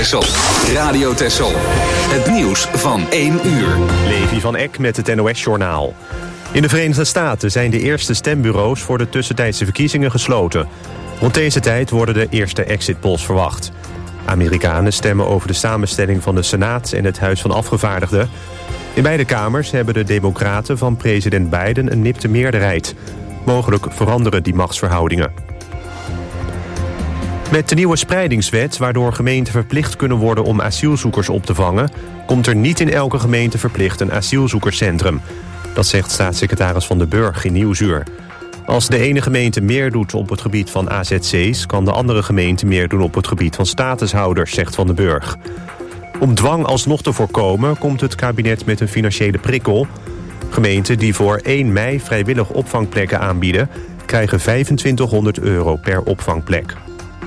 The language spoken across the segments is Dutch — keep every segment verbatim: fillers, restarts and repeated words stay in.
Texel. Radio Texel. Het nieuws van één uur. Levi van Eck met het N O S-journaal. In de Verenigde Staten zijn de eerste stembureaus voor de tussentijdse verkiezingen gesloten. Rond deze tijd worden de eerste exit polls verwacht. Amerikanen stemmen over de samenstelling van de Senaat en het Huis van Afgevaardigden. In beide kamers hebben de democraten van president Biden een nipte meerderheid. Mogelijk veranderen die machtsverhoudingen. Met de nieuwe spreidingswet, waardoor gemeenten verplicht kunnen worden om asielzoekers op te vangen, komt er niet in elke gemeente verplicht een asielzoekerscentrum. Dat zegt staatssecretaris Van den Burg in Nieuwsuur. Als de ene gemeente meer doet op het gebied van A Z C's, kan de andere gemeente meer doen op het gebied van statushouders, zegt Van den Burg. Om dwang alsnog te voorkomen, komt het kabinet met een financiële prikkel. Gemeenten die voor één mei vrijwillig opvangplekken aanbieden, krijgen vijfentwintighonderd euro per opvangplek.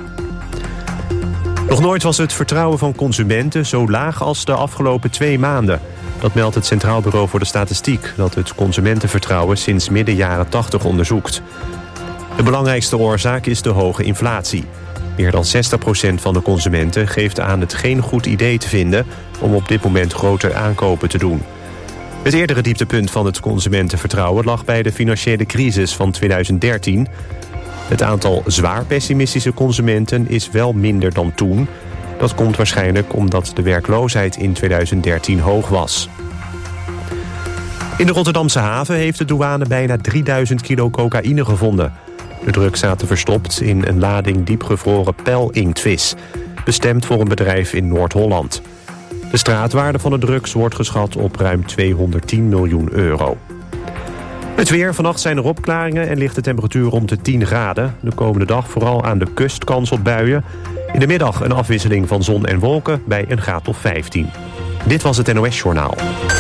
Nog nooit was het vertrouwen van consumenten zo laag als de afgelopen twee maanden. Dat meldt het Centraal Bureau voor de Statistiek, dat het consumentenvertrouwen sinds midden jaren tachtig onderzoekt. De belangrijkste oorzaak is de hoge inflatie. Meer dan zestig procent van de consumenten geeft aan het geen goed idee te vinden om op dit moment groter aankopen te doen. Het eerdere dieptepunt van het consumentenvertrouwen lag bij de financiële crisis van tweeduizend dertien. Het aantal zwaar pessimistische consumenten is wel minder dan toen. Dat komt waarschijnlijk omdat de werkloosheid in tweeduizend dertien hoog was. In de Rotterdamse haven heeft de douane bijna drieduizend kilo cocaïne gevonden. De drugs zaten verstopt in een lading diepgevroren pijlinktvis, bestemd voor een bedrijf in Noord-Holland. De straatwaarde van de drugs wordt geschat op ruim tweehonderdtien miljoen euro. Het weer. Vannacht zijn er opklaringen en ligt de temperatuur rond de tien graden. De komende dag vooral aan de kust kans op buien. In de middag een afwisseling van zon en wolken bij een graad of vijftien. Dit was het N O S-journaal.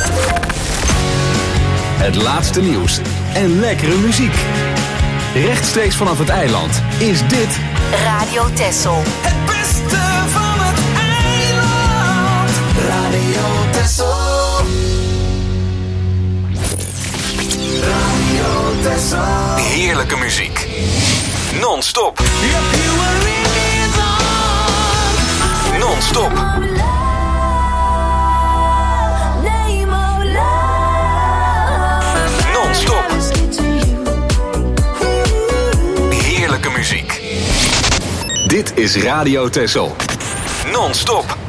Het laatste nieuws en lekkere muziek. Rechtstreeks vanaf het eiland is dit Radio Texel. Het beste van het eiland. Radio Texel. Radio Texel. heerlijke muziek. Non-stop. Non-stop. Non-stop. Heerlijke muziek. Dit is Radio Texel. Non-stop.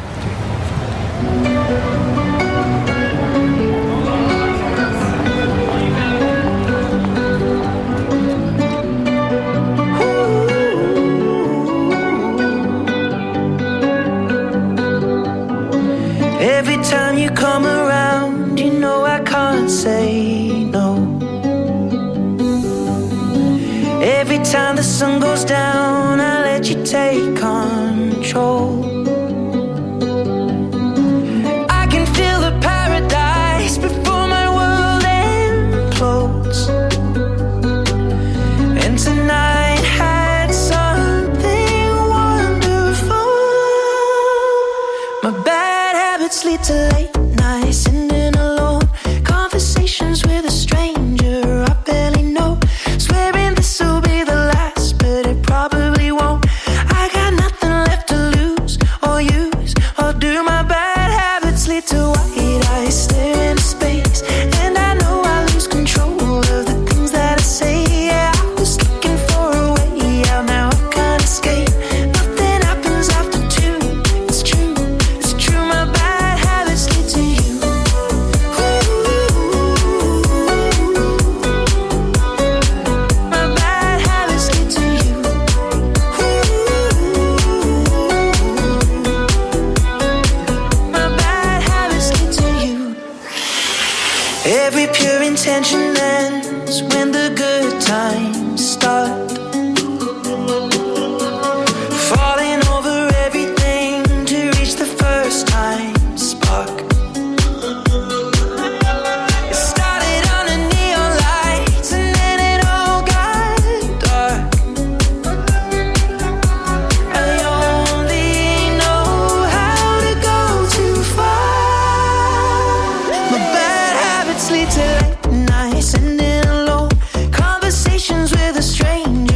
Every time you come around, you know I can't say no. Every time the sun goes down, I let you take control. I can feel the paradise before my world implodes. And tonight had something wonderful. My bad habits lead to late nights, sitting alone, conversations with a stranger I barely know, swearing this will be the last, but it probably won't. I got nothing left to lose or use or do. My bad habits lead to white eyes staring into space, and I know I lose control of the things that I say. Yeah, I was looking for a way out, now I can't escape. Nothing happens after two. It's true, it's true. My bad habits lead to you. My bad habits lead to you. My bad habits lead to you. Every pure intention ends when the good times start. Falling over everything to reach the first time spark. It started under neon lights and then it all got dark. I only know how to go too far. My bad habits lead to late nights, sitting alone, conversations with a stranger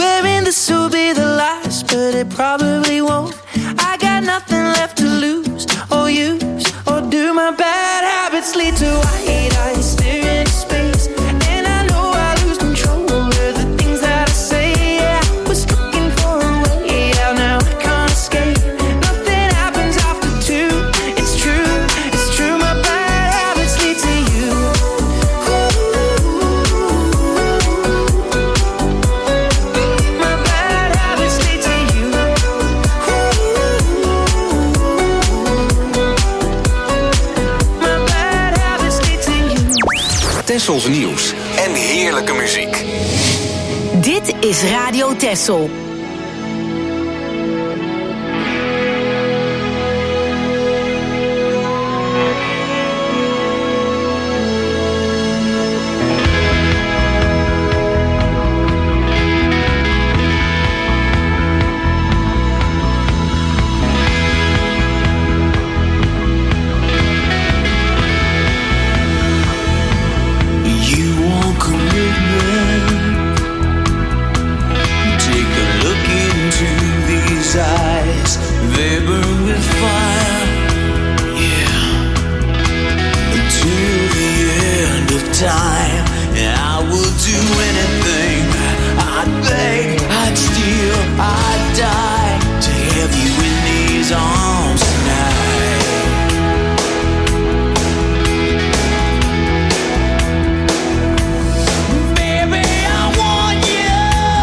Swearing this will be the last, but it probably won't. I got nothing left to lose or use, or do my bad habits lead to white eyes staring into space? And I know I lose control of the things that I say. Yeah, I was looking for a way out, now I can't escape. Nothing happens after two. It's true, it's true. My bad habits lead to you. My bad habits lead to you. My bad habits lead to you. Tessels nieuws en heerlijke muziek. Dit is Radio Tessel. You want commitment? Take a look into these eyes. They burn with fire. Yeah. Until the end of time, and I will do anything. I'd beg, I'd steal, I'd die to have you in these arms tonight. Baby, I want you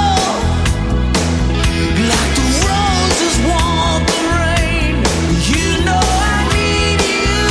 like the roses want the rain. You know I need you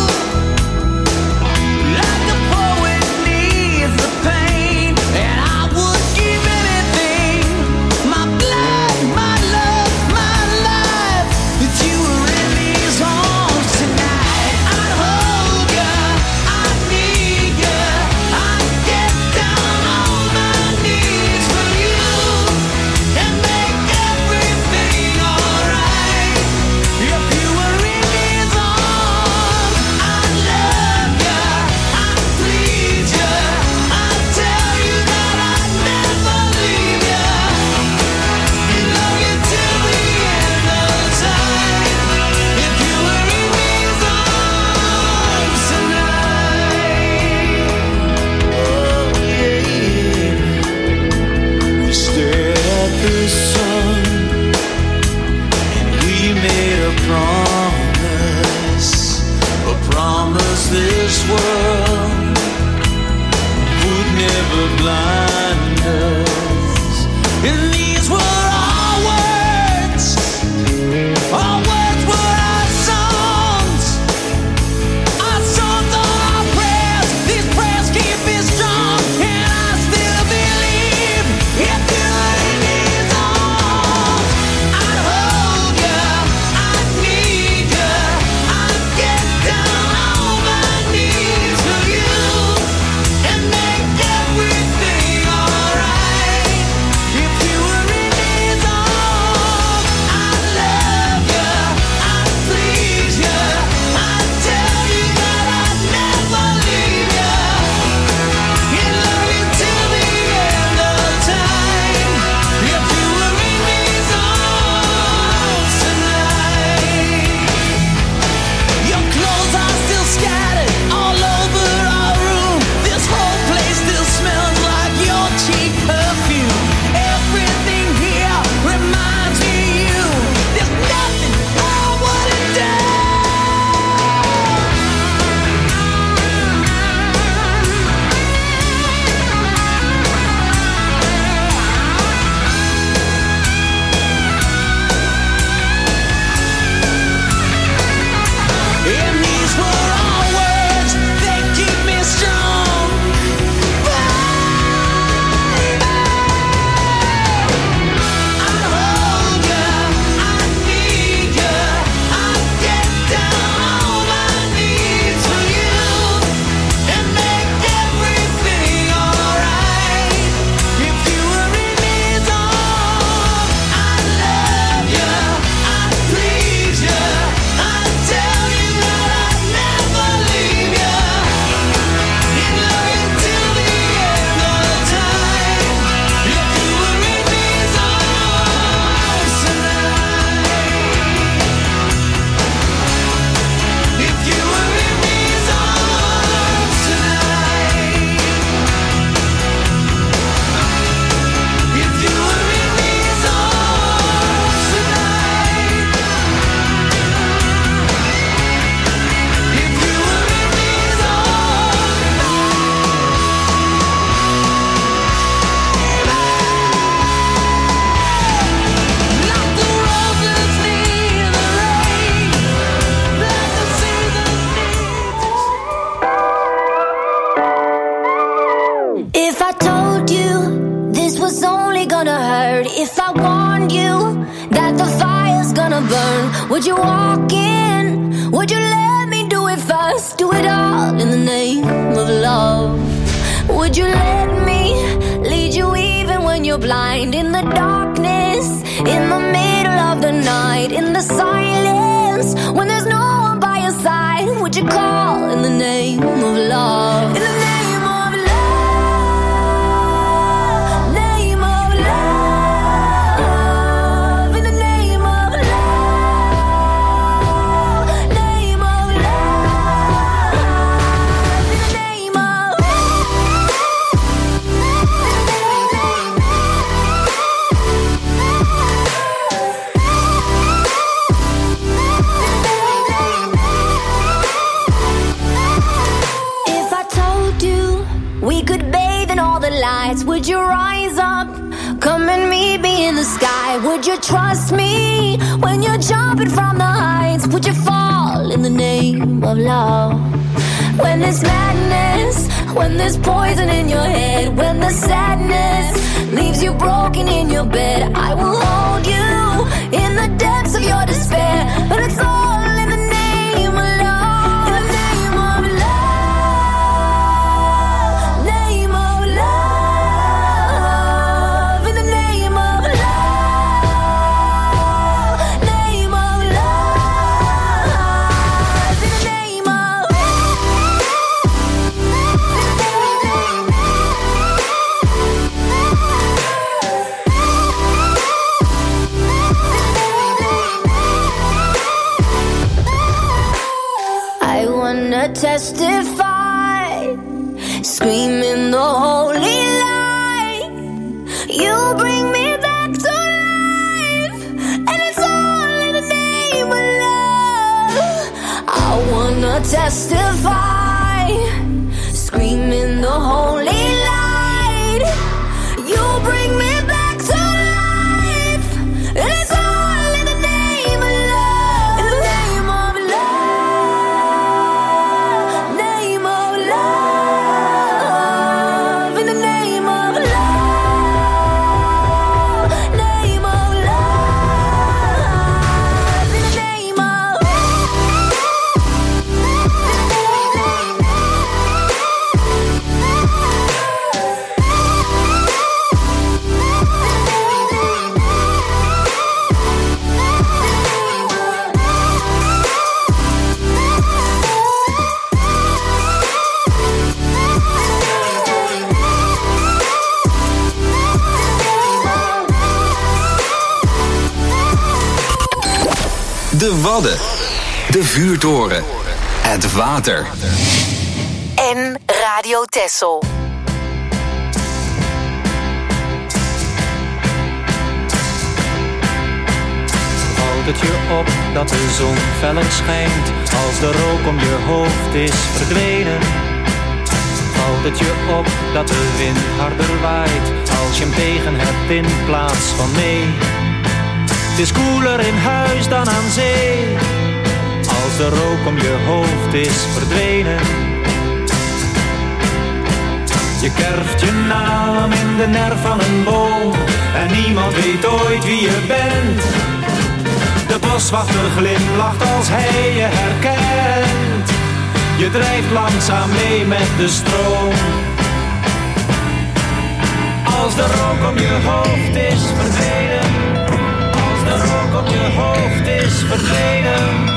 like the poet needs the pain. And I would give anything, my blood, my love, my life, if you were in these arms tonight. I'd hold you, I'd need you, I'd get down on my knees for you and make everything alright. If you were in these arms, I'd love you, I'd please you, I'd tell you that I'd never leave you, and love you till the end of time. If you were in these arms tonight, oh yeah, we stared at the sun and we made a promise, a promise this world would never blind us. And these were our words, our words were our songs, our songs are our prayers. These prayers keep me strong, and I still believe if you were in these arms, I'd hold you, I'd need you, I'd get down on my knees for you and make everything If I told you this was only gonna hurt, if I warned you that the fire's gonna burn, would you walk in? Would you let me do it first? Do it all in the name of love. Would you let me lead you even when you're blind? In the darkness, in the middle of the night, in the silence, when there's no one by your side, would you call in the name of love? In the name of love, name of love, in the name of love, name of love, in the name of If I told you we could bathe in all the lights, would you rise up? Come and meet me in the sky. Would you trust me when you're jumping from the heights? Would you fall in the name of love? When there's madness, when there's poison in your head, when the sadness leaves you broken in your bed, I will hold you in the depths of your despair. But it's all in the name of love. In the name of love, name of love, in the name of love, name of love, in the name of I wanna testify, screaming the holy light. You bring me back to life, and it's all in the name of love. I wanna testify, screaming the holy light. You bring me back to life, and it's all in the name of love. In the name of love, name of love, in the name of love, name of love, in the name of De Wadden. De Vuurtoren. Het water. En Radio Texel. Valt het je op dat de zon feller schijnt als de rook om je hoofd is verdwenen? Valt het je op dat de wind harder waait als je hem tegen hebt in plaats van mee? Het is koeler in huis dan aan zee als de rook om je hoofd is verdwenen. Je kerft je naam in de nerf van een boom en niemand weet ooit wie je bent. De boswachter glimlacht als hij je herkent. Je drijft langzaam mee met de stroom. Als de rook om je hoofd is verdwenen, als de rook om je hoofd is verdwenen.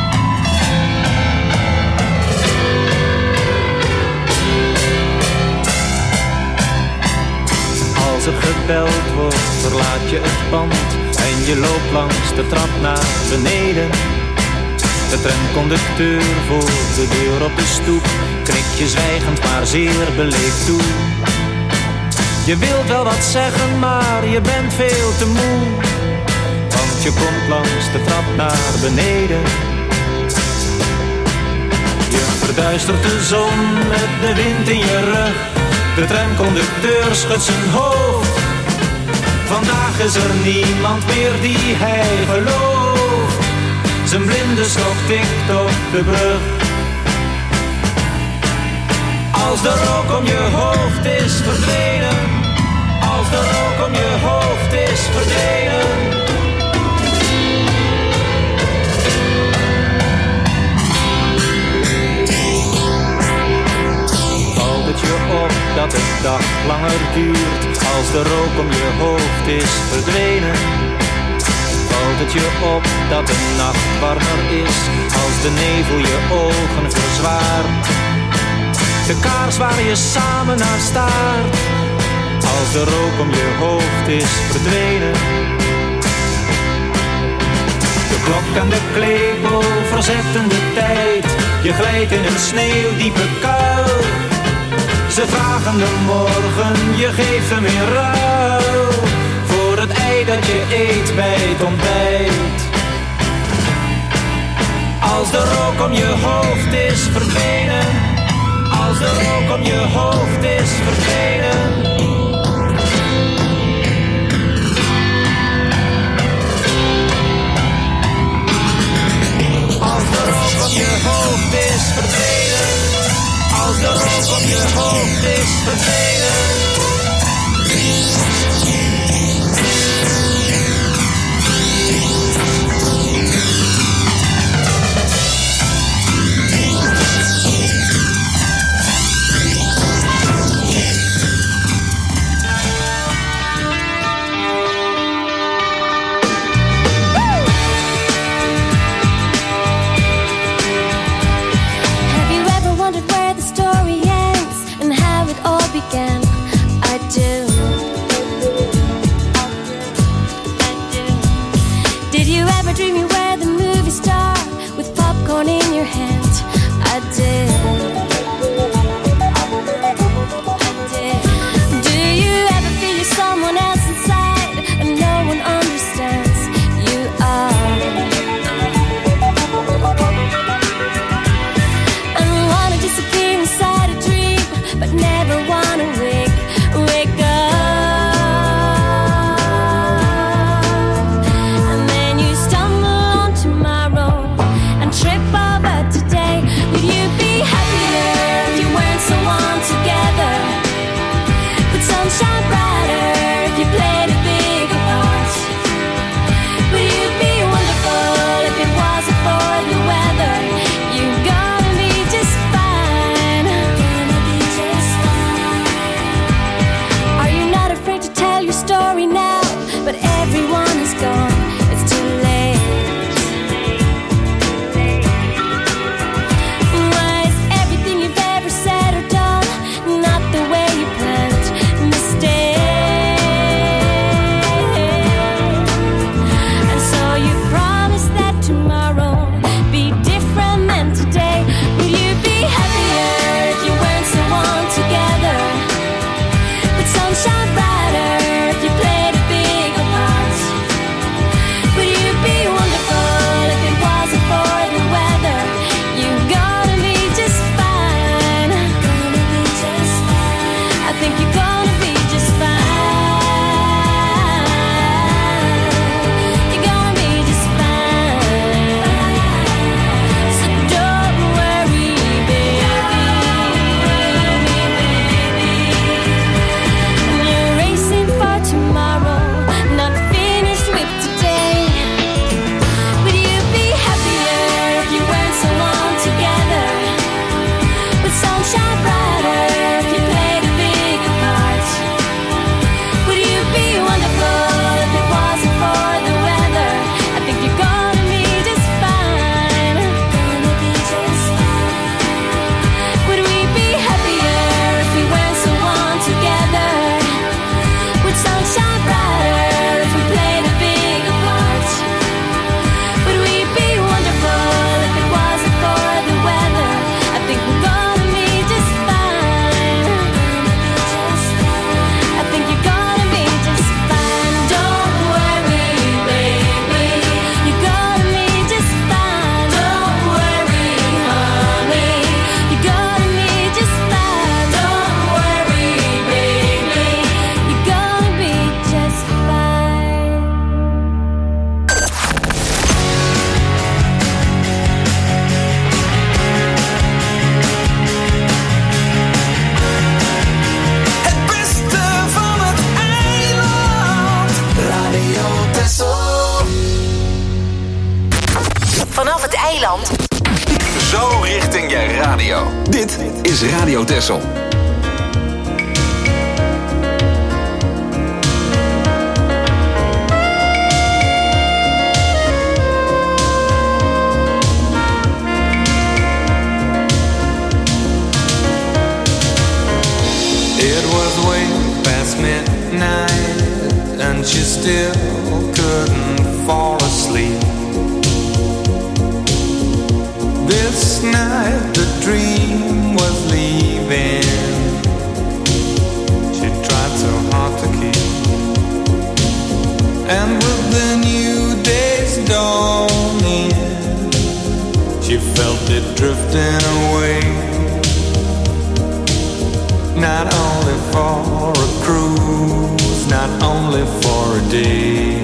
Als er gebeld wordt, verlaat je het pand en je loopt langs de trap naar beneden. De tramconducteur voor de deur op de stoep knikt je zwijgend maar zeer beleefd toe. Je wilt wel wat zeggen, maar je bent veel te moe, want je komt langs de trap naar beneden. Je verduistert de zon met de wind in je rug. De tramconducteur schudt zijn hoofd. Vandaag is er niemand meer die hij gelooft. Zijn blinde stok tikt op de brug. Als de rook om je hoofd hoofd is verdwenen. Als de rook om je hoofd is verdwenen. Valt het je op dat de dag langer duurt als de rook om je hoofd is verdwenen? Valt het je op dat de nacht warmer is als de nevel je ogen verzwaart? De kaars waar je samen naar staart als de rook om je hoofd is verdwenen. De klok en de klepel verzetten de tijd. Je glijdt in een sneeuwdiepe kuil. Ze vragen de morgen, je geeft hem in ruil voor het ei dat je eet bij het ontbijt. Als de rook om je hoofd is verdwenen. Als de rook om je hoofd is verdwenen. Als de rook om je hoofd is verdwenen. Als de rook om je hoofd is verdwenen. Sunshine brighter if you played a bigger part. Zo richting je radio. Dit is Radio Texel. It was way past midnight and she still couldn't fall asleep. This night the dream was leaving. She tried so hard to keep. And with the new day's dawning, she felt it drifting away. Not only for a cruise, not only for a day.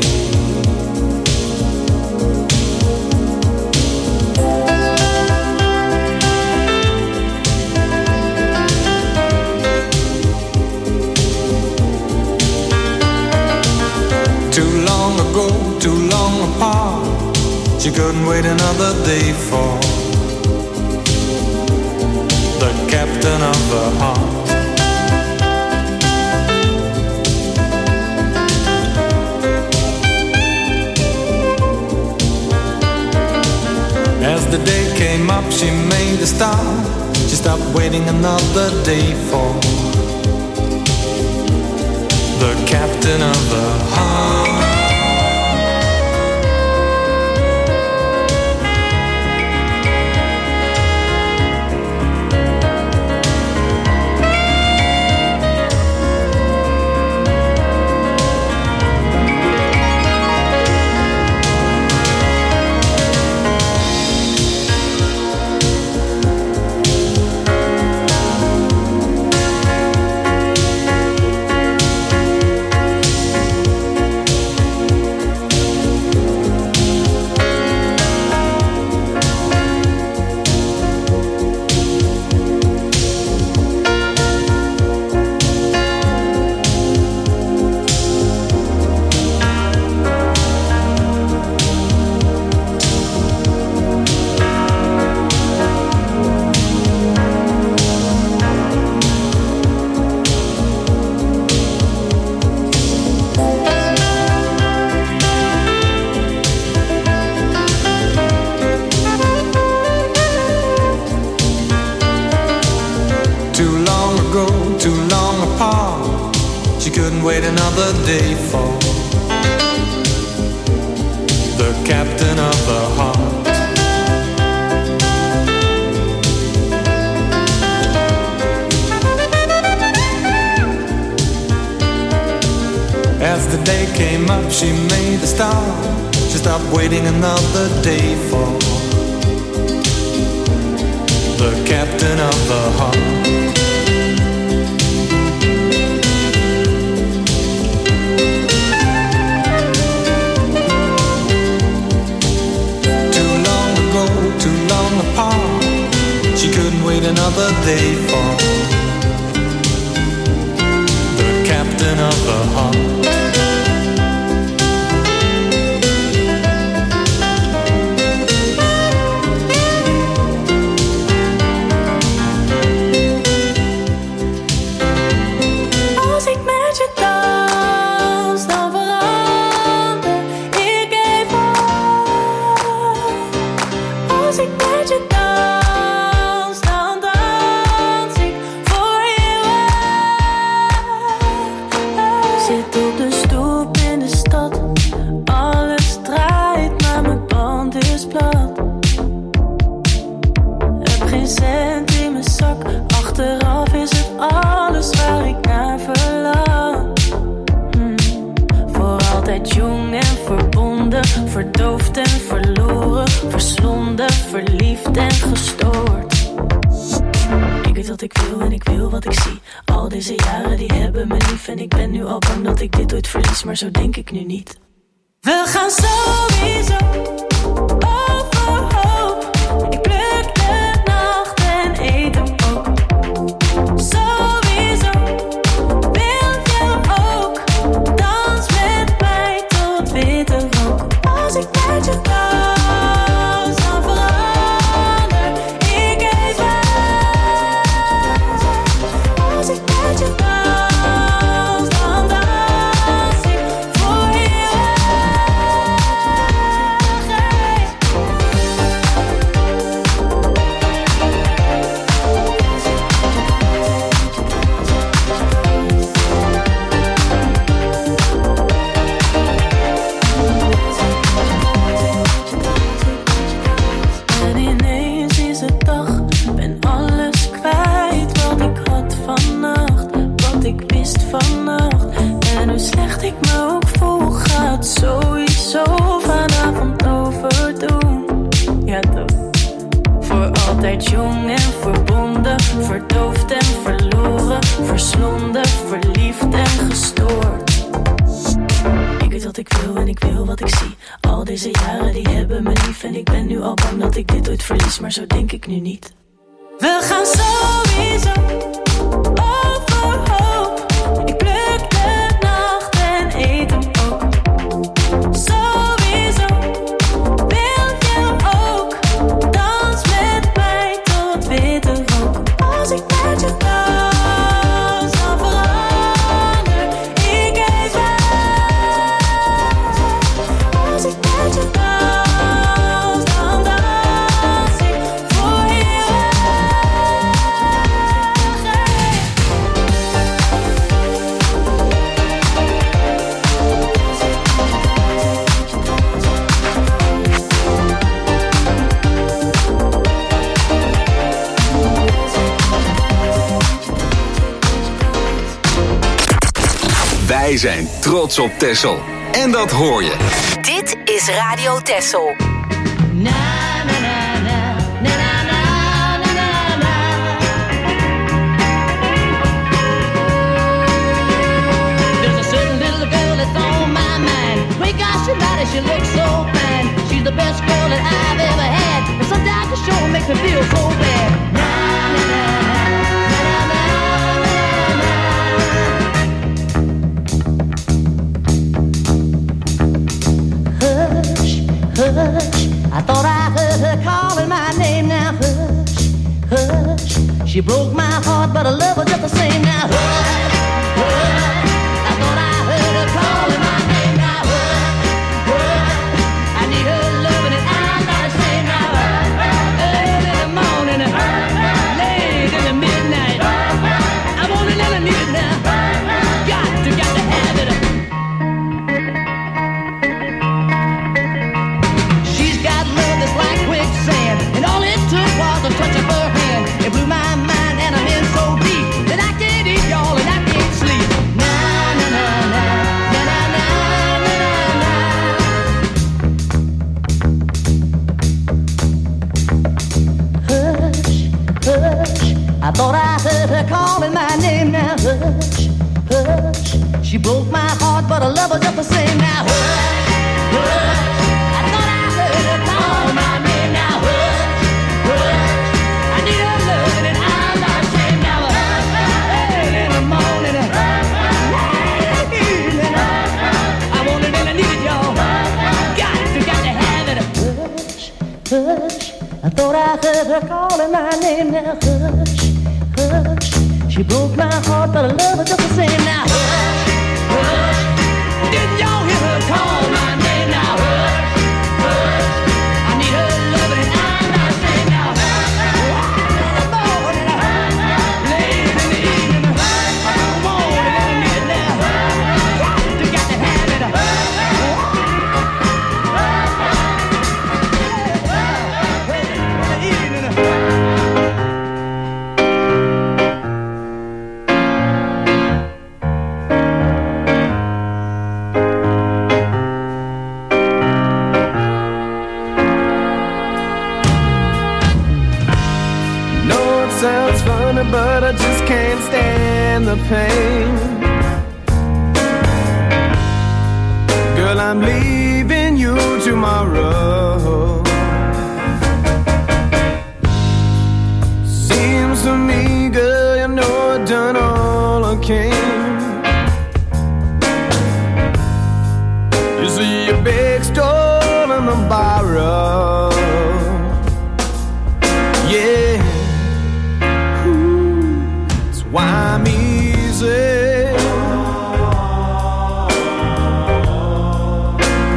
Too long ago, too long apart, she couldn't wait another day for the captain of her heart. As the day came up, she made a start. She stopped waiting another day for the captain of the heart. Wait another day for the captain of the heart. As the day came up, she made a start. She stopped waiting another day for the captain of the heart. Apart. She couldn't wait another day for the captain of the heart. Als ik met je dans, dan verander ik even. Als ik met je dans, dan dans ik voor eeuwig. Zit op de stoep in de stad, alles draait, maar mijn band is plat. Heb geen cent in mijn zak, achteraf is het alles waar ik naar verlang. Hmm. Voor altijd jong en verbonden, verdoofd en verloren, verslonden, verliefd en gestoord. Ik weet wat ik wil en ik wil wat ik zie. Al deze jaren die hebben me lief en ik ben nu al bang dat ik dit ooit verlies, maar zo denk ik nu niet. We gaan sowieso overhoop. Ik pluk de nacht en eten ook. Sowieso wil je ook. Dans met mij tot witte rook. Als ik met je dans, dan verander vannacht. En hoe slecht ik me ook voel, gaat sowieso vanavond overdoen. Ja toch. Voor altijd jong en verbonden, verdoofd en verloren, verslonden, verliefd en gestoord. Ik weet wat ik wil en ik wil wat ik zie. Al deze jaren die hebben me lief en ik ben nu al bang dat ik dit ooit verlies, maar zo denk ik nu niet. We gaan sowieso overhoop. Ik pluk de nacht en eet hem ook. Sowieso wil je ook. Dans met mij tot witte rook. Als ik met je dans, dan verander ik even. Als ik met je dans, dan dans ik voor je. Wij zijn trots op Texel. En dat hoor je. Dit is Radio Texel. There's a certain little girl that's on my mind. Great gosh, she lied and she looks so fine. She's the best girl that I've ever had. And sometimes the show makes me feel so bad. Na, na, na, na, na, na, na, na. Hush, hush, I thought I heard her calling my name. Now hush, hush, she broke my heart, but I love her just the same. Now hush, hush, I thought I heard her calling my name. Now hush, hush, I need her loving and I'm not ashamed. Now hush, early in the morning, late in the midnight, I want it and I need it now. Got to, got to have it. She's got love that's like quicksand, and all it took was a touch of her hand. It blew my mind and I'm in so deep that I can't eat, y'all, and I can't sleep. Na na na na na na na na na. Hush, hush, I thought I heard her calling my name. Now hush, hush, she broke my heart, but I love her just the same. Now hush, hush, I thought I heard her call my name. Now hush, hush, I need her loving and I'm not ashamed. Now hush, early in the morning, late in the evening, I want it and I need it, y'all. Got to, got to have it. Hush, hush, I thought I heard her calling my name. Now hush, hush, she broke my heart, but I love her just the same. Now hush, hush, didn't y'all hear her call my name? Now hush, hush, I need her loving and I'm not ashamed. Now hush, in the morning, late in the evening, I want it and I need it now. Got to, got to have it. know it sounds funny, but I just can't stand the pain. Girl, I'm leaving you tomorrow. Seems to me, girl, you know I've done all I can. You see your big store in the borrow. Yeah, ooh, that's why I'm easy.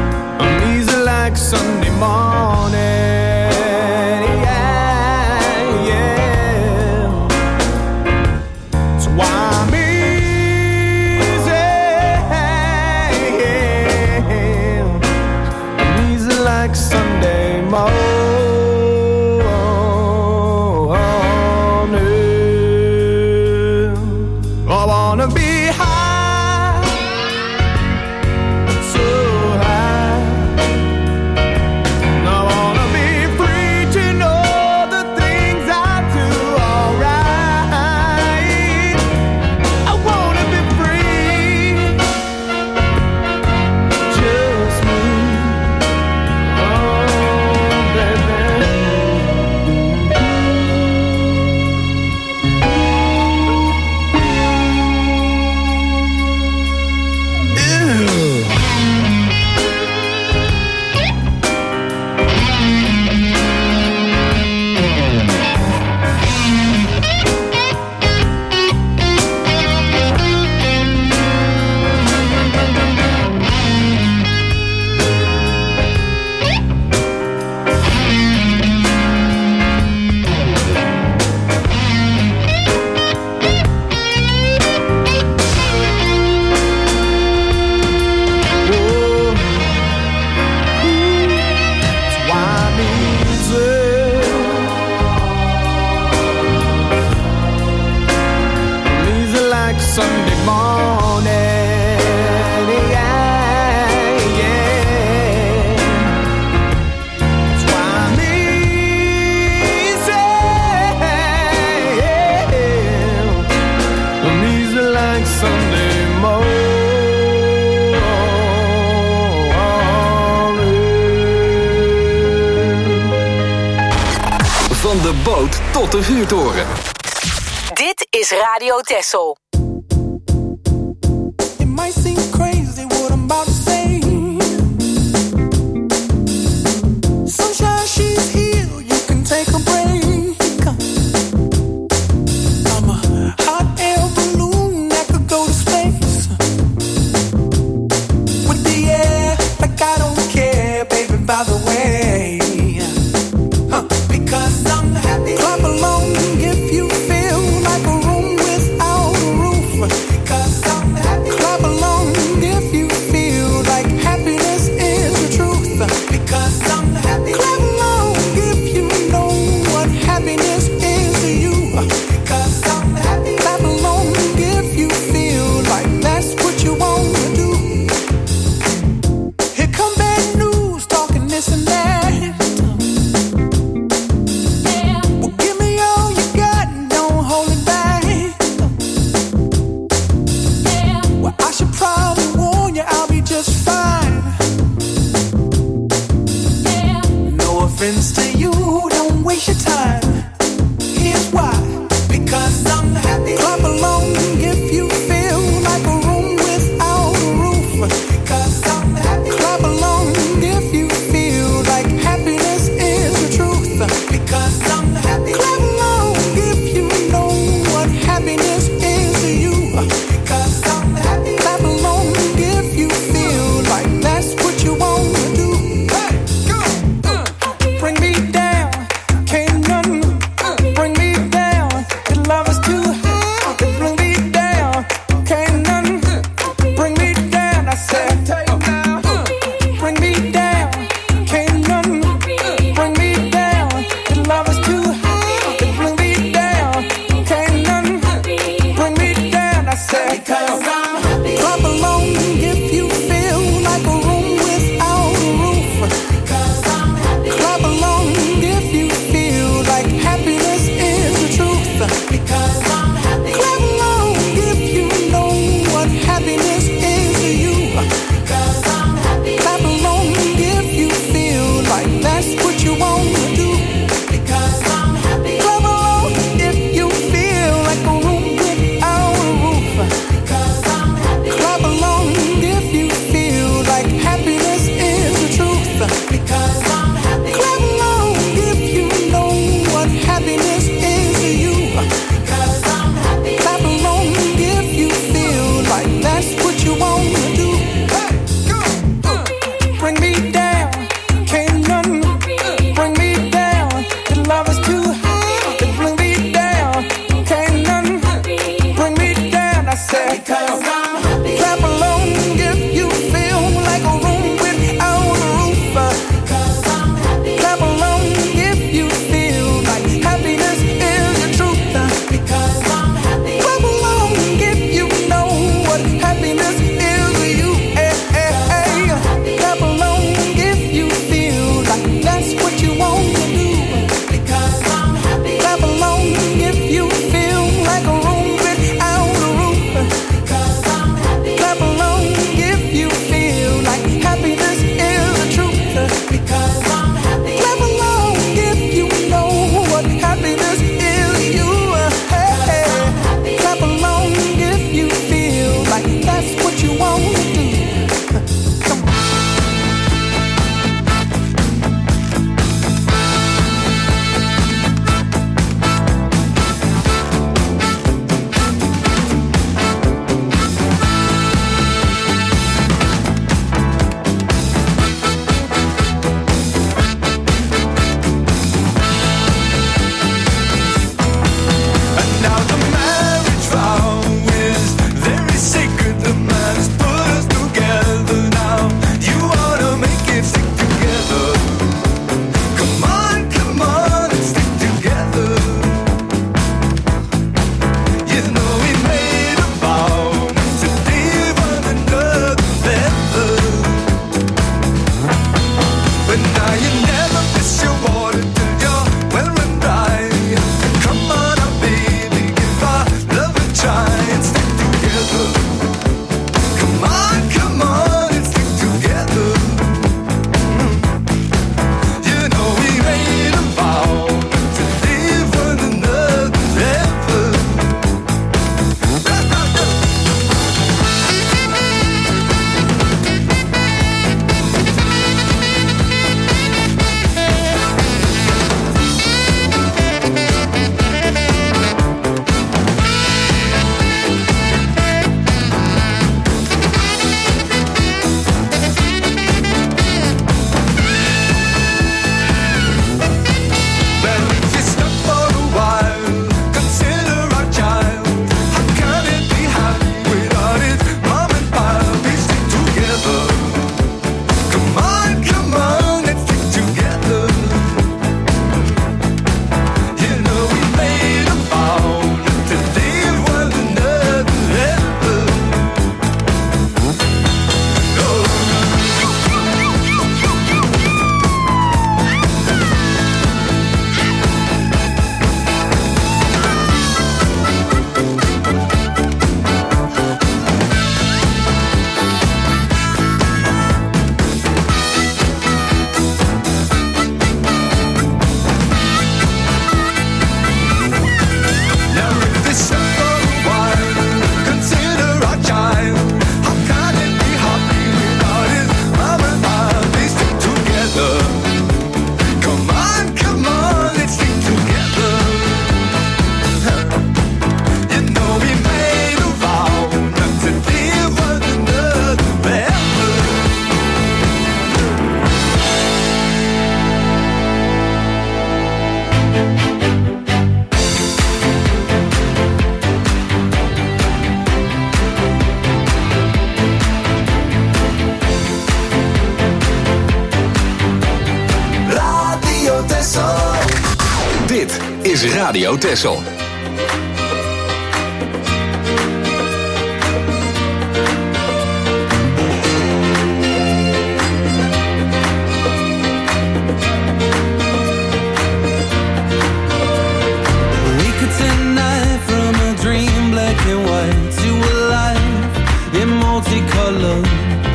Van de boot tot de vuurtoren. Dit is Radio Texel. It might seem crazy what I'm about to say. Sunshine, she's here, you can take a break. I'm a hot air balloon that could go to space. With the air, like I don't care, baby, by the way. Huh. Because I'm happy. Clap along if you feel like a room without a is Radio Texel. Multicolor,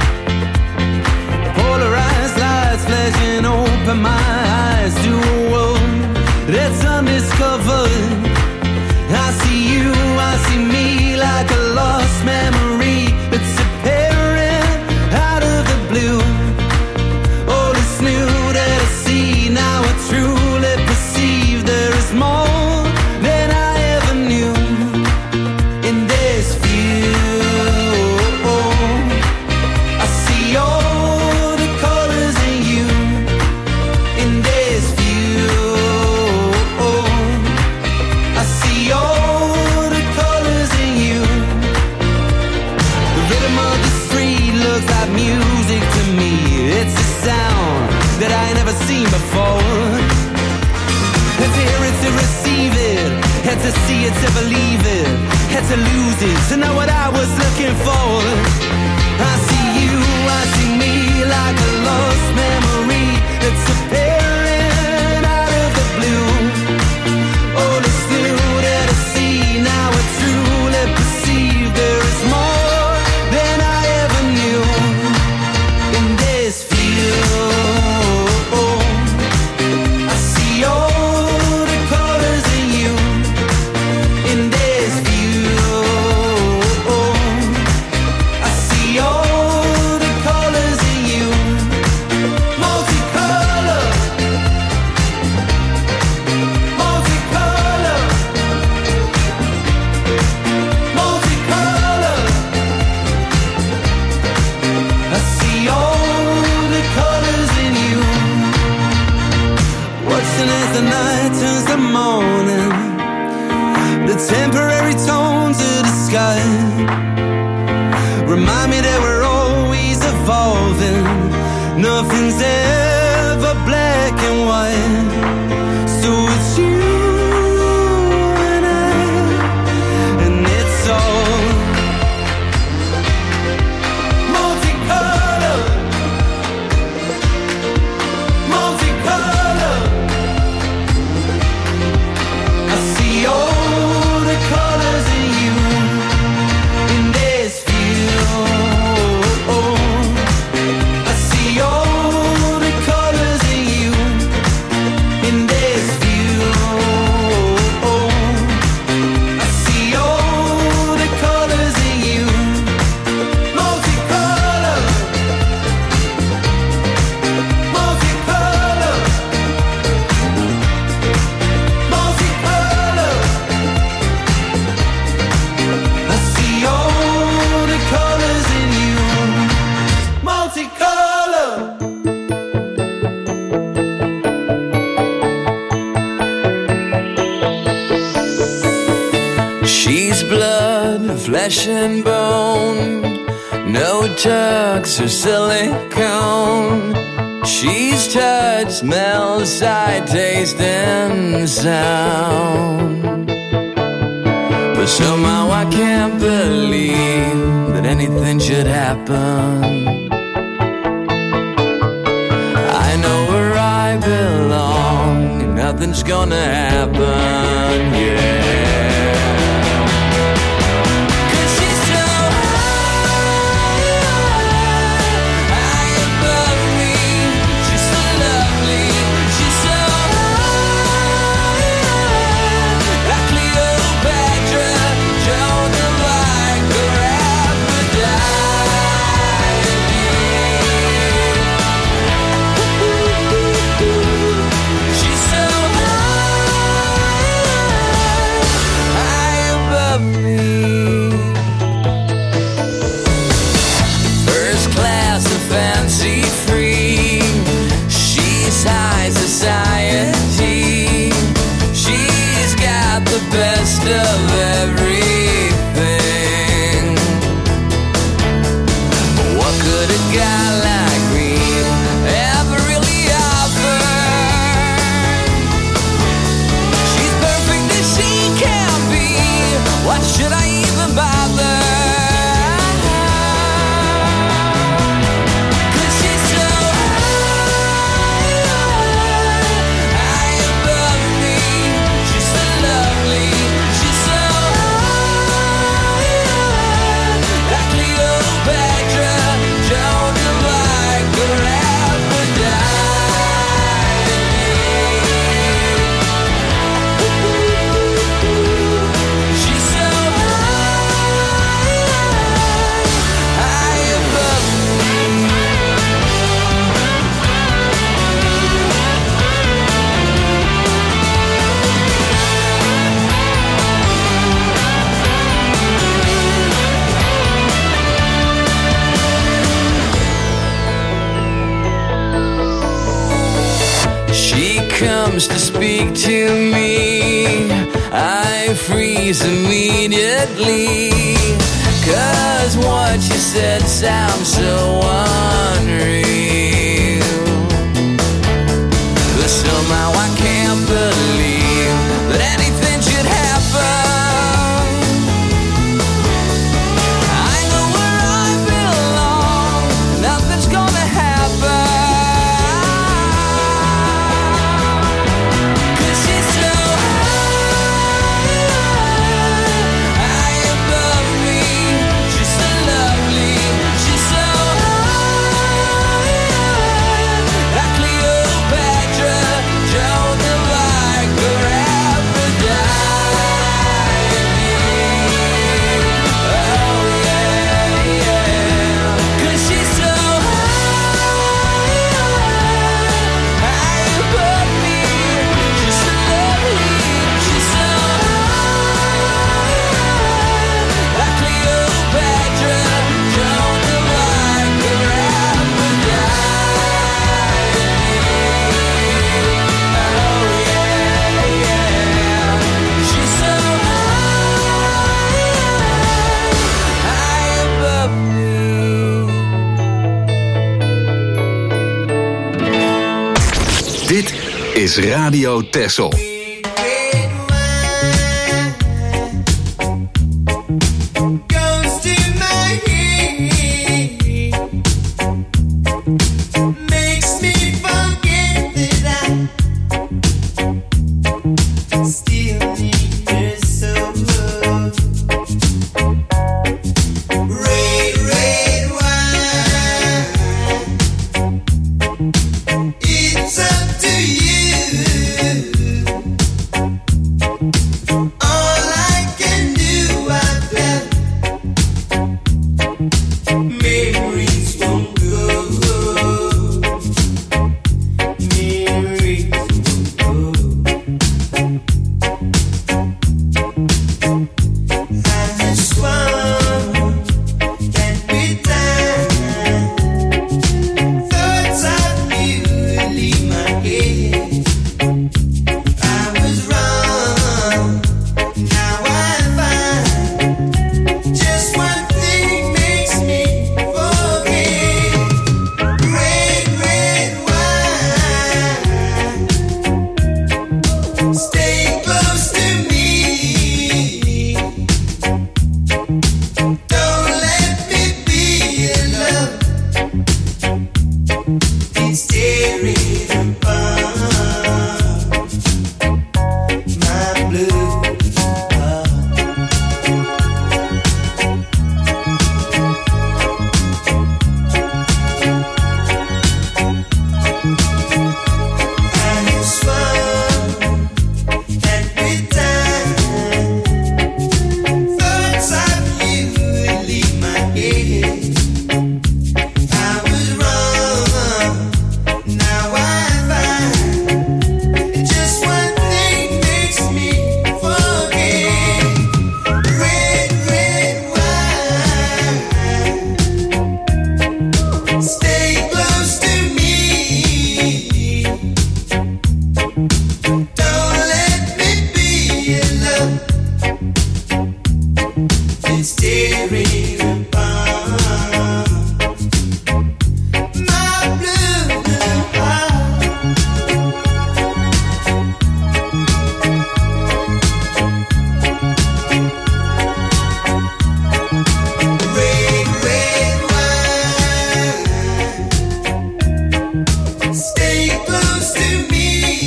polarized lights flashing open my eyes to a world that's undiscovered. I see you, I see me like a lost memory that's appearing out of the blue. All is new that I see, now I truly perceive there is more than I ever knew in this view. That I never seen before. Had to hear it to receive it, had to see it to believe it, had to lose it to know what I was looking for. I see you, I see me like a lost memory that's appearing out of the blue. All is new that I see, now I truly perceive there is more than I ever knew in this field. The night turns to morning, the temporary tones of the sky remind me that we're always evolving. Nothing's ever black and white, so it's you and I, and it's all multicolor, multicolor. All the colors in you in this view. I see all the colors in you in this view. I see all the colors in you. Multicolor, multicolor, multicolor. I see all the colors in you, multicolor. She's blood, flesh and bone, no tucks or silicone. She's touch, smell, sight, taste and sound. But somehow I can't believe that anything should happen. I know where I belong, and nothing's gonna happen, yeah. She's so high. comes to speak to me, I freeze immediately. Cause what you said sounds so unreal. But somehow I can't believe that anything should happen. I know where I belong, nothing's gonna happen. Cause she's so high, high above me. She's so lovely, she's so high, like Cleopatra, Joan of Arc, or Aphrodite. Oh yeah, yeah. Cause she's so high, high above me. She's so lovely, she's so high, like Cleopatra, Joan of Arc, or Aphrodite. Oh yeah, yeah. She's so high, high above me. Dit is Radio Texel. Goes to my head, makes me forget that I still need her so. Red, red wine, it's up to you. All I can do, I've got memories won't go. Memories won't go. I just want that good time. Thoughts of you leave my head. I was wrong, now I find just one thing makes me forget. Red, red wine, stay close to me. Don't let me be alone. It's tearing apart my blue heart. I just want that good time. Thoughts of you leave my head. I was wrong, now I find just one thing makes me forget. Red, red wine, stay close to me. Don't let me be alone. It's tearing apart my blue heart. Red, red wine, stay close to me.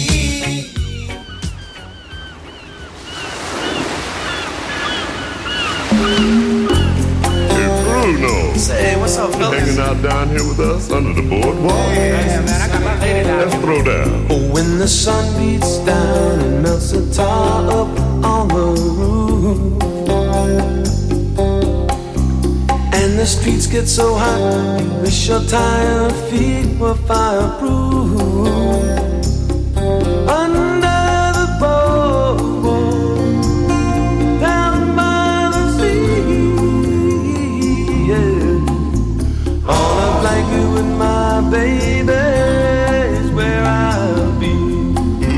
Hey, Bruno. Say, what's up, fellas? Hanging out down here with us under the boardwalk. Yeah, man, I got my lady down Let's here. throw down. Oh, when the sun beats down and melts the tar up on the roof, and the streets get so hot, you wish your tired feet were fireproof. Under the boardwalk, down by the sea, yeah. All a blanket with my baby is where I'll be.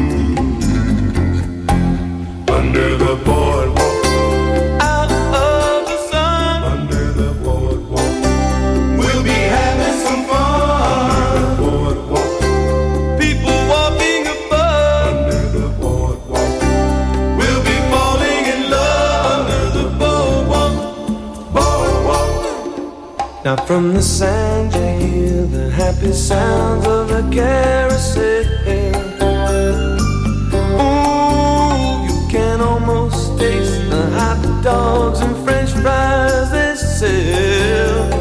From the sand you hear the happy sounds of the carousel. Ooh, you can almost taste the hot dogs and french fries they sell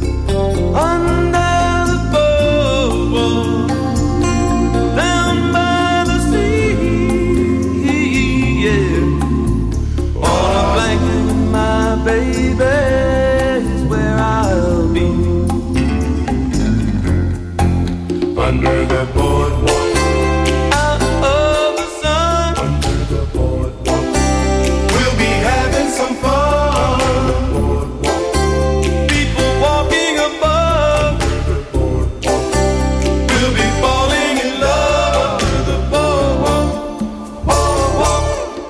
under the boardwalk down by the sea. Yeah, on a blanket with my baby. Under the boardwalk, out of the sun. Under the boardwalk, we'll be having some fun. Under the boardwalk, people walking above. Under the boardwalk, we'll be falling in love. Under the boardwalk, boardwalk.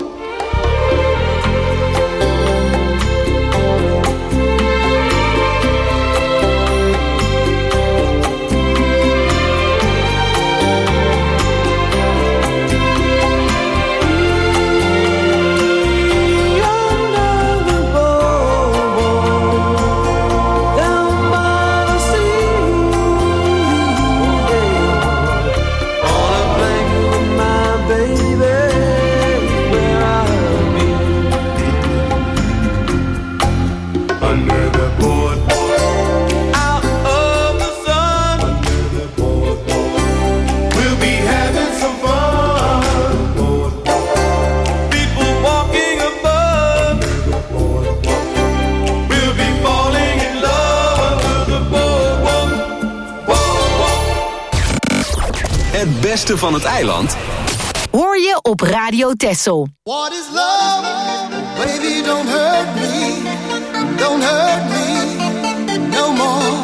Het beste van het eiland hoor je op Radio Texel. What is love? Baby, don't hurt me. Don't hurt me no more.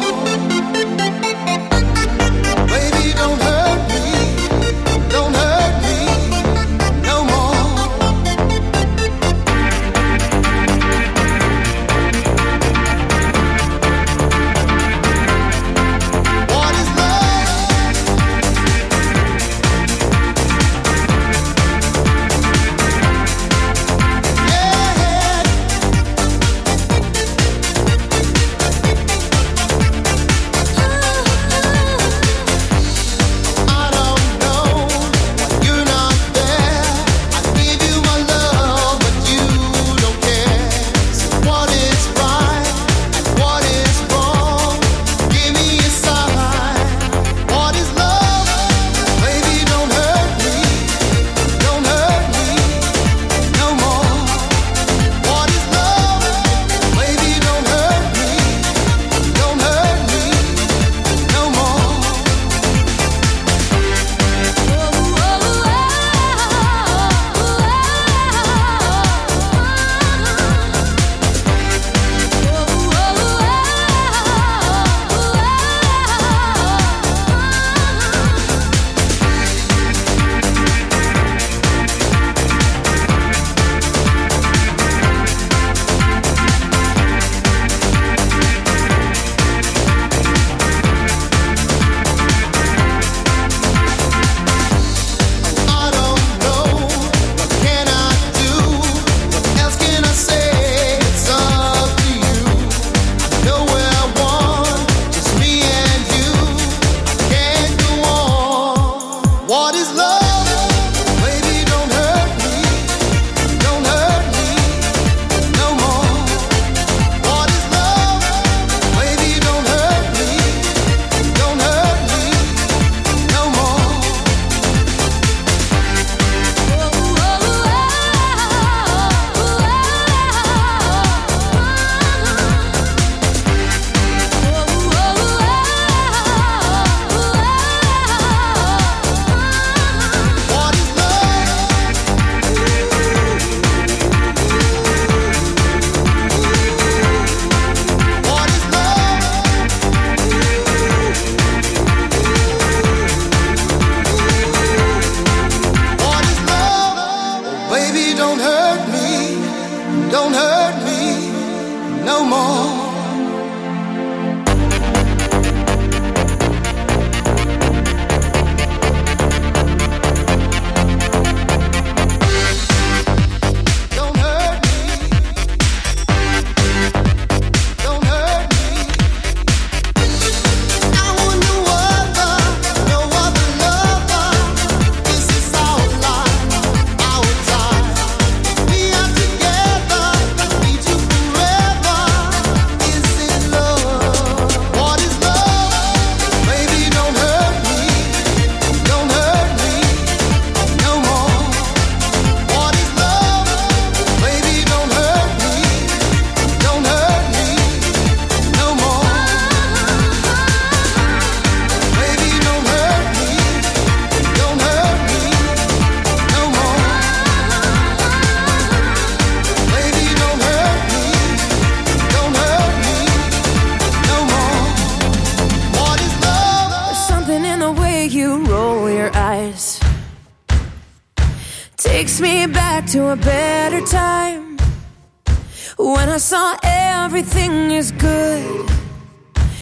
Baby, don't hurt me. Don't hurt me no more. What is love? Yeah. takes me back to a better time when I saw everything is good.